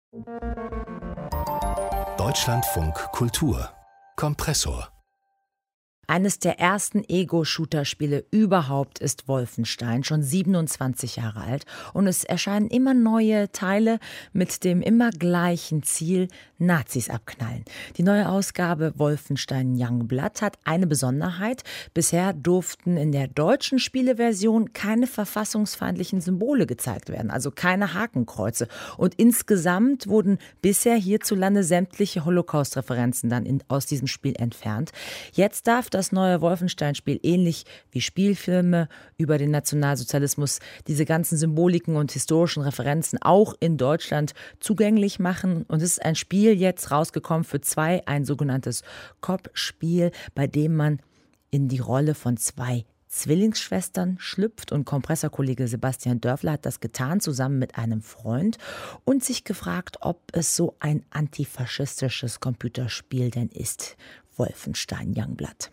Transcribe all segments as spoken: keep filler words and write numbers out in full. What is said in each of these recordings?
Deutschlandfunk Kultur Kompressor. Eines der ersten Ego-Shooter-Spiele überhaupt ist Wolfenstein, schon siebenundzwanzig Jahre alt. Und es erscheinen immer neue Teile mit dem immer gleichen Ziel: Nazis abknallen. Die neue Ausgabe Wolfenstein Youngblood hat eine Besonderheit. Bisher durften in der deutschen Spieleversion keine verfassungsfeindlichen Symbole gezeigt werden, also keine Hakenkreuze. Und insgesamt wurden bisher hierzulande sämtliche Holocaust-Referenzen dann in, aus diesem Spiel entfernt. Jetzt darf das Das neue Wolfenstein-Spiel, ähnlich wie Spielfilme über den Nationalsozialismus, diese ganzen Symboliken und historischen Referenzen auch in Deutschland zugänglich machen. Und es ist ein Spiel jetzt rausgekommen für zwei, ein sogenanntes Cop-Spiel, bei dem man in die Rolle von zwei Zwillingsschwestern schlüpft. Und Kompressorkollege Sebastian Dörfler hat das getan, zusammen mit einem Freund, und sich gefragt, ob es so ein antifaschistisches Computerspiel denn ist. Wolfenstein Youngblood.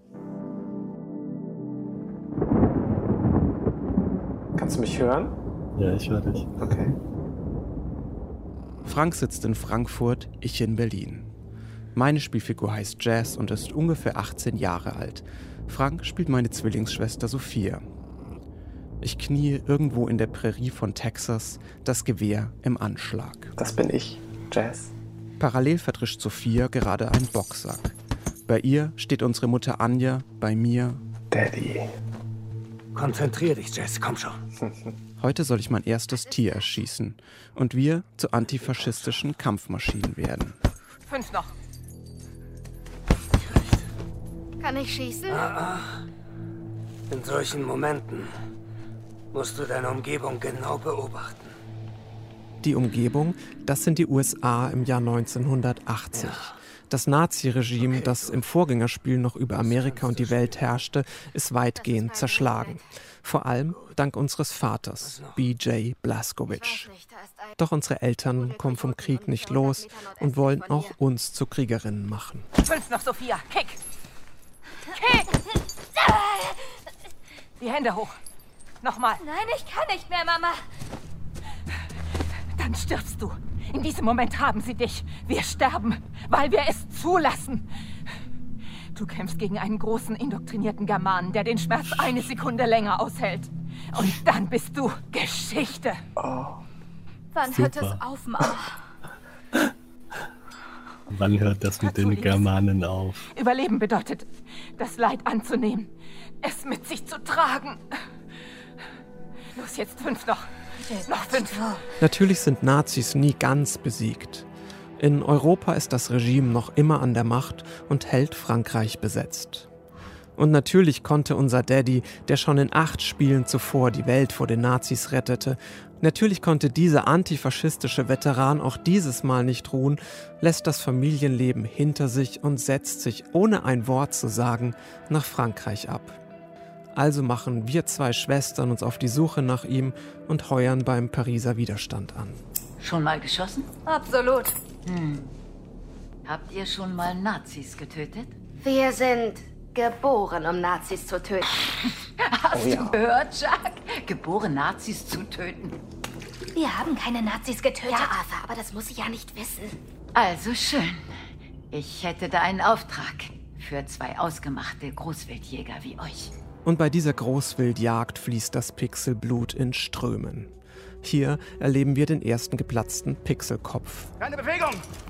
Kannst du mich hören? Ja, ich höre dich. Okay. Frank sitzt in Frankfurt, ich in Berlin. Meine Spielfigur heißt Jazz und ist ungefähr achtzehn Jahre alt. Frank spielt meine Zwillingsschwester Sophia. Ich knie irgendwo in der Prärie von Texas, das Gewehr im Anschlag. Das bin ich, Jazz. Parallel verdrischt Sophia gerade einen Boxsack. Bei ihr steht unsere Mutter Anja, bei mir Daddy. Konzentrier dich, Jess, komm schon. Heute soll ich mein erstes Tier erschießen und wir zu antifaschistischen Kampfmaschinen werden. Fünf noch. Kann ich schießen? Ah, ah. In solchen Momenten musst du deine Umgebung genau beobachten. Die Umgebung, das sind die U S A im Jahr neunzehnhundertachtzig. Ja. Das Naziregime, okay, das im Vorgängerspiel noch über Amerika und die Welt herrschte, ist weitgehend zerschlagen. Vor allem dank unseres Vaters, B J Blazkowicz. Doch unsere Eltern kommen vom Krieg nicht los und wollen auch uns zu Kriegerinnen machen. Fünf noch, Sophia. Kick! Kick! Die Hände hoch. Nochmal. Nein, ich kann nicht mehr, Mama. Dann stirbst du. In diesem Moment haben sie dich. Wir sterben, weil wir es zulassen. Du kämpfst gegen einen großen, indoktrinierten Germanen, der den Schmerz eine Sekunde länger aushält. Und dann bist du Geschichte. Oh. Wann Super. hört es auf, Mama? Wann hört das mit den Germanen auf? Überleben bedeutet, das Leid anzunehmen, es mit sich zu tragen. Los, jetzt fünf noch. Noch fünf. Natürlich sind Nazis nie ganz besiegt. In Europa ist das Regime noch immer an der Macht und hält Frankreich besetzt. Und natürlich konnte unser Daddy, der schon in acht Spielen zuvor die Welt vor den Nazis rettete, natürlich konnte dieser antifaschistische Veteran auch dieses Mal nicht ruhen, lässt das Familienleben hinter sich und setzt sich, ohne ein Wort zu sagen, nach Frankreich ab. Also machen wir zwei Schwestern uns auf die Suche nach ihm und heuern beim Pariser Widerstand an. Schon mal geschossen? Absolut. Hm. Habt ihr schon mal Nazis getötet? Wir sind geboren, um Nazis zu töten. Hast Oh ja. du gehört, Jacques? Geboren, Nazis zu töten. Wir haben keine Nazis getötet. Ja, Arthur, aber das muss ich ja nicht wissen. Also schön. Ich hätte da einen Auftrag für zwei ausgemachte Großwildjäger wie euch. Und bei dieser Großwildjagd fließt das Pixelblut in Strömen. Hier erleben wir den ersten geplatzten Pixelkopf. Keine Bewegung!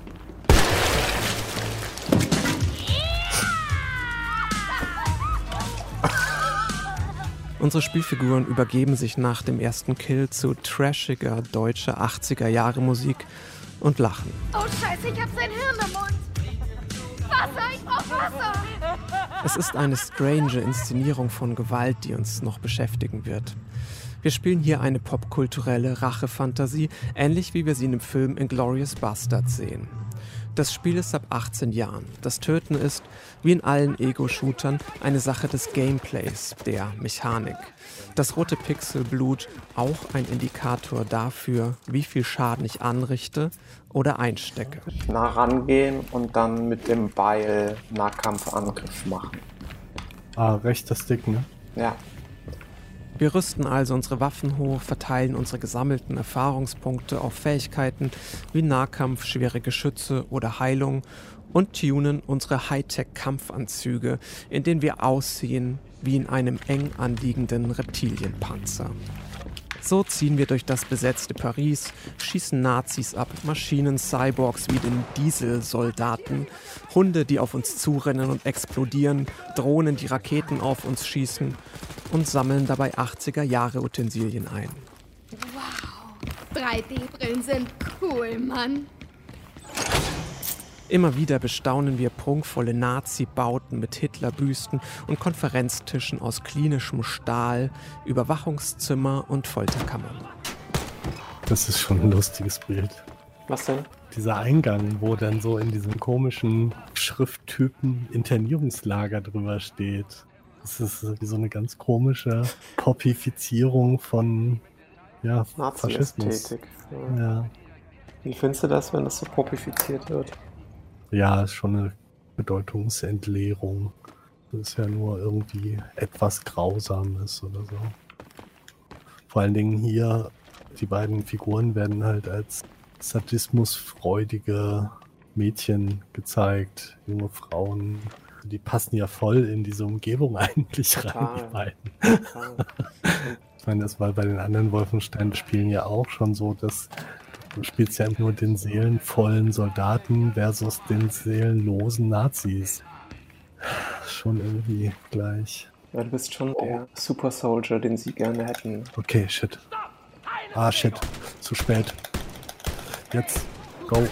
Unsere Spielfiguren übergeben sich nach dem ersten Kill zu trashiger deutscher achtziger-Jahre-Musik und lachen. Oh Scheiße, ich hab sein Hirn im Mund. Wasser, ich brauch Wasser. Es ist eine strange Inszenierung von Gewalt, die uns noch beschäftigen wird. Wir spielen hier eine popkulturelle Rachefantasie, ähnlich wie wir sie in dem Film Inglourious Basterds sehen. Das Spiel ist ab achtzehn Jahren. Das Töten ist, wie in allen Ego-Shootern, eine Sache des Gameplays, der Mechanik. Das rote Pixelblut auch ein Indikator dafür, wie viel Schaden ich anrichte oder einstecke. Nah rangehen und dann mit dem Beil Nahkampfangriff machen. Ah, rechter Stick, ne? Ja. Wir rüsten also unsere Waffen hoch, verteilen unsere gesammelten Erfahrungspunkte auf Fähigkeiten wie Nahkampf, schwere Geschütze oder Heilung und tunen unsere Hightech-Kampfanzüge, in denen wir aussehen wie in einem eng anliegenden Reptilienpanzer. So ziehen wir durch das besetzte Paris, schießen Nazis ab, Maschinen, Cyborgs wie den Dieselsoldaten, Hunde, die auf uns zurennen und explodieren, Drohnen, die Raketen auf uns schießen und sammeln dabei achtziger-Jahre-Utensilien ein. Wow, drei D-Brillen sind cool, Mann. Immer wieder bestaunen wir prunkvolle Nazi-Bauten mit Hitlerbüsten und Konferenztischen aus klinischem Stahl, Überwachungszimmer und Folterkammern. Das ist schon ein lustiges Bild. Was denn? Dieser Eingang, wo dann so in diesem komischen Schrifttypen Internierungslager drüber steht. Das ist wie so eine ganz komische Popifizierung von ja, Faschismus. Nazi-Ästhetik. Ja. Ja. Wie findest du das, wenn das so popifiziert wird? Ja, ist schon eine Bedeutungsentleerung. Das ist ja nur irgendwie etwas Grausames oder so. Vor allen Dingen hier, die beiden Figuren werden halt als sadismusfreudige Mädchen gezeigt, junge Frauen. Die passen ja voll in diese Umgebung eigentlich rein, die beiden. Ich meine, das war bei den anderen Wolfenstein-Spielen ja auch schon so, dass du spielst ja nur den seelenvollen Soldaten versus den seelenlosen Nazis. Schon irgendwie gleich. Ja, du bist schon der Super Soldier, den sie gerne hätten. Okay, shit. Ah, shit. Zu spät. Jetzt. Go.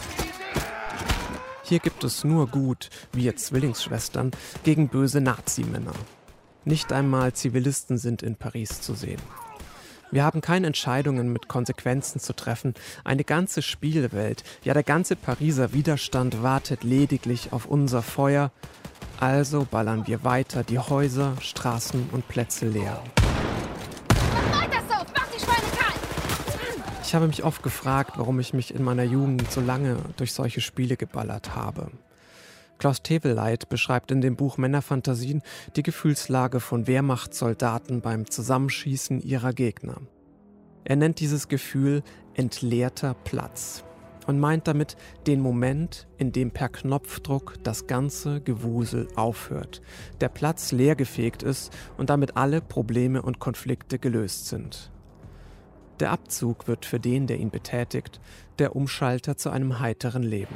Hier gibt es nur Gut, wir Zwillingsschwestern, gegen böse Nazimänner. Nicht einmal Zivilisten sind in Paris zu sehen. Wir haben keine Entscheidungen mit Konsequenzen zu treffen. Eine ganze Spielwelt, ja der ganze Pariser Widerstand wartet lediglich auf unser Feuer. Also ballern wir weiter die Häuser, Straßen und Plätze leer. Weiter so, mach die Schweine kalt! Ich habe mich oft gefragt, warum ich mich in meiner Jugend so lange durch solche Spiele geballert habe. Klaus Teweleit beschreibt in dem Buch Männerfantasien die Gefühlslage von Wehrmachtssoldaten beim Zusammenschießen ihrer Gegner. Er nennt dieses Gefühl entleerter Platz und meint damit den Moment, in dem per Knopfdruck das ganze Gewusel aufhört, der Platz leergefegt ist und damit alle Probleme und Konflikte gelöst sind. Der Abzug wird für den, der ihn betätigt, der Umschalter zu einem heiteren Leben.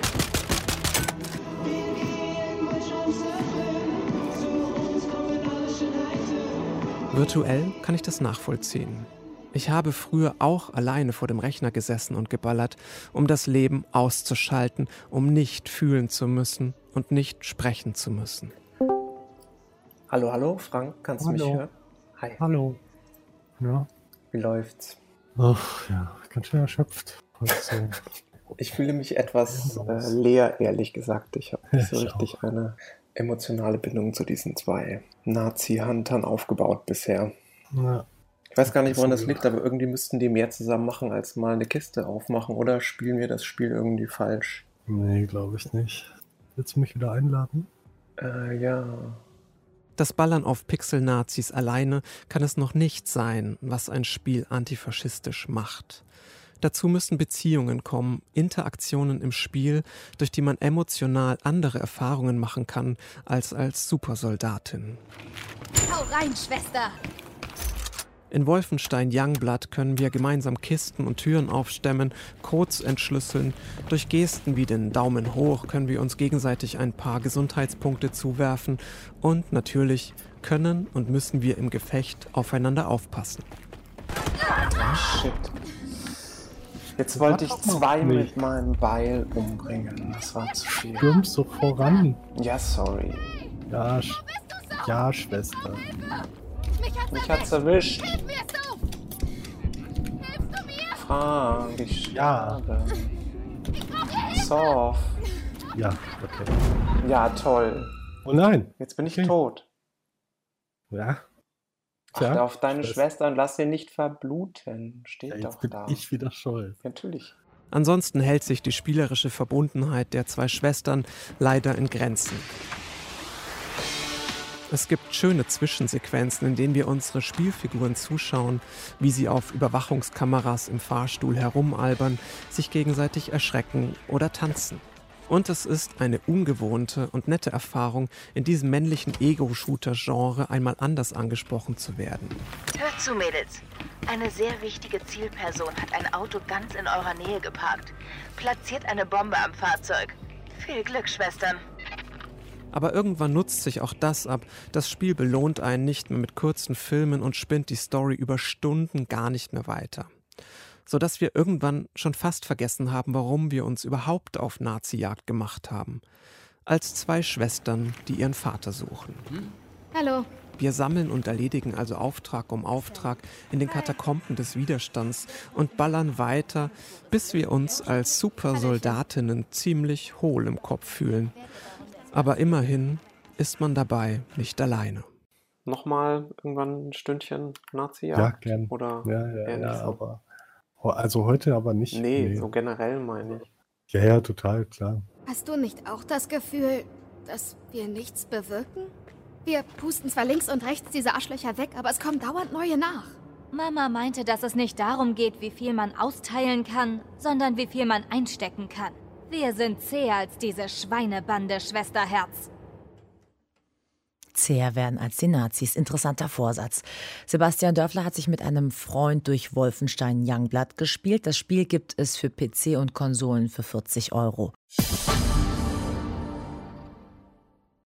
Virtuell kann ich das nachvollziehen. Ich habe früher auch alleine vor dem Rechner gesessen und geballert, um das Leben auszuschalten, um nicht fühlen zu müssen und nicht sprechen zu müssen. Hallo, hallo, Frank, kannst Hallo. du mich hören? Hi. Hallo. Ja. Wie läuft's? Ach ja, ganz schön erschöpft. Also, Ich fühle mich etwas äh, leer, ehrlich gesagt. Ich habe nicht so Ich richtig auch. eine emotionale Bindung zu diesen zwei Nazi-Huntern aufgebaut bisher. ja. Ich weiß gar nicht, woran das liegt, aber irgendwie müssten die mehr zusammen machen, als mal eine Kiste aufmachen. Oder spielen wir das Spiel irgendwie falsch? Nee, glaube ich nicht. Willst du mich wieder einladen? Äh, ja. Das Ballern auf Pixel-Nazis alleine kann es noch nicht sein, was ein Spiel antifaschistisch macht. Dazu müssen Beziehungen kommen, Interaktionen im Spiel, durch die man emotional andere Erfahrungen machen kann als als Supersoldatin. Hau rein, Schwester! In Wolfenstein Youngblood können wir gemeinsam Kisten und Türen aufstemmen, Codes entschlüsseln. Durch Gesten wie den Daumen hoch können wir uns gegenseitig ein paar Gesundheitspunkte zuwerfen. Und natürlich können und müssen wir im Gefecht aufeinander aufpassen. Shit. Jetzt wollte ich Warte doch zwei mal. mit meinem Beil umbringen. Das war zu viel. Stürmst so voran. Ja, sorry. Ja, Sch ja, Schwester. Mich hat's Mich hat's erwischt. Hilf mir so! Hilfst du mir? Frank, ich Ja. schade. Soft. Ja, okay. Ja, toll. Oh nein. Jetzt bin ich Okay. tot. Ja. Achte auf deine Schwester. Schwester und lass sie nicht verbluten. Steht Ja, jetzt doch bin da. ich wieder schuld. Natürlich. Ansonsten hält sich die spielerische Verbundenheit der zwei Schwestern leider in Grenzen. Es gibt schöne Zwischensequenzen, in denen wir unsere Spielfiguren zuschauen, wie sie auf Überwachungskameras im Fahrstuhl herumalbern, sich gegenseitig erschrecken oder tanzen. Und es ist eine ungewohnte und nette Erfahrung, in diesem männlichen Ego-Shooter-Genre einmal anders angesprochen zu werden. Hört zu, Mädels. Eine sehr wichtige Zielperson hat ein Auto ganz in eurer Nähe geparkt. Platziert eine Bombe am Fahrzeug. Viel Glück, Schwestern. Aber irgendwann nutzt sich auch das ab. Das Spiel belohnt einen nicht mehr mit kurzen Filmen und spinnt die Story über Stunden gar nicht mehr weiter. Sodass wir irgendwann schon fast vergessen haben, warum wir uns überhaupt auf Nazi-Jagd gemacht haben. Als zwei Schwestern, die ihren Vater suchen. Hallo. Wir sammeln und erledigen also Auftrag um Auftrag in den Katakomben des Widerstands und ballern weiter, bis wir uns als Supersoldatinnen ziemlich hohl im Kopf fühlen. Aber immerhin ist man dabei nicht alleine. Nochmal irgendwann ein Stündchen Nazi-Jagd? Ja, gern. Oder ja, ja, ja, so? aber also heute aber nicht. Nee, nee, so generell meine ich. Ja, ja, total, klar. Hast du nicht auch das Gefühl, dass wir nichts bewirken? Wir pusten zwar links und rechts diese Arschlöcher weg, aber es kommen dauernd neue nach. Mama meinte, dass es nicht darum geht, wie viel man austeilen kann, sondern wie viel man einstecken kann. Wir sind zäher als diese Schweinebande, Schwesterherz. Zäher werden als die Nazis. Interessanter Vorsatz. Sebastian Dörfler hat sich mit einem Freund durch Wolfenstein Youngblood gespielt. Das Spiel gibt es für P C und Konsolen für vierzig Euro.